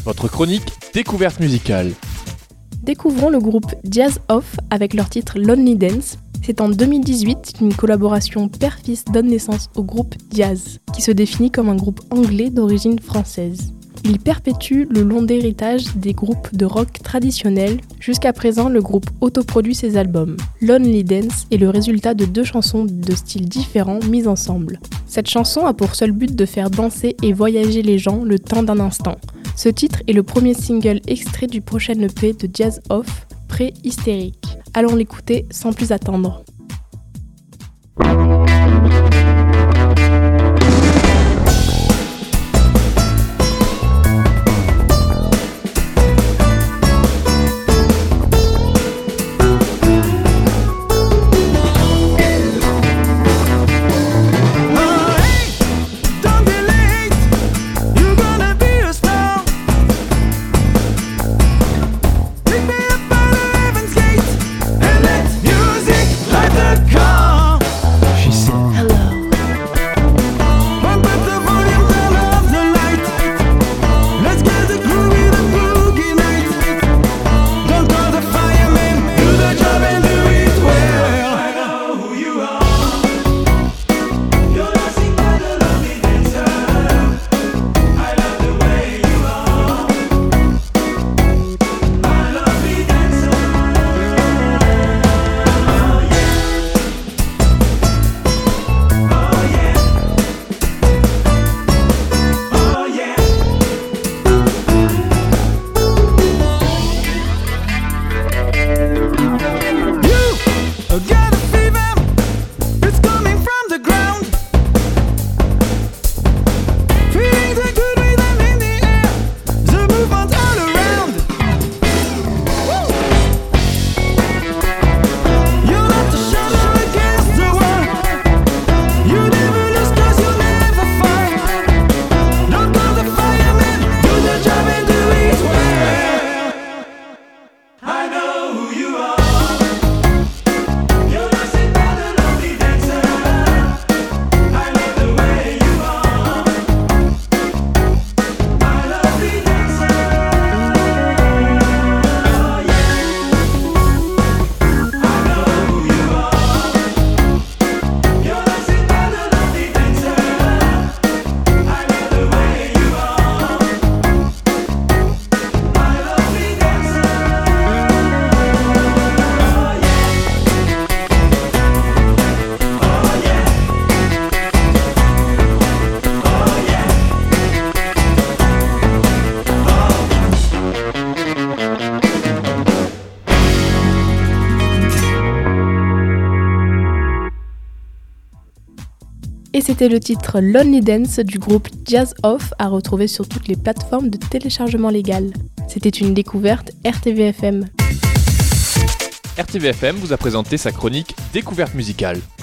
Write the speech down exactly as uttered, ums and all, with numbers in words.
votre chronique découverte musicale. Découvrons le groupe Jazz Off avec leur titre Lonely Dance. C'est en deux mille dix-huit qu'une collaboration père-fils donne naissance au groupe Jazz, qui se définit comme un groupe anglais d'origine française. Il perpétue le long héritage des groupes de rock traditionnels. Jusqu'à présent, le groupe autoproduit ses albums. Lonely Dance est le résultat de deux chansons de styles différents mises ensemble. Cette chanson a pour seul but de faire danser et voyager les gens le temps d'un instant. Ce titre est le premier single extrait du prochain E P de Jazz Off, Pré-hystérique. Allons l'écouter sans plus attendre. Et c'était le titre Lonely Dance du groupe Jazz Off à retrouver sur toutes les plateformes de téléchargement légal. C'était une découverte R T V F M. R T V F M vous a présenté sa chronique découverte musicale.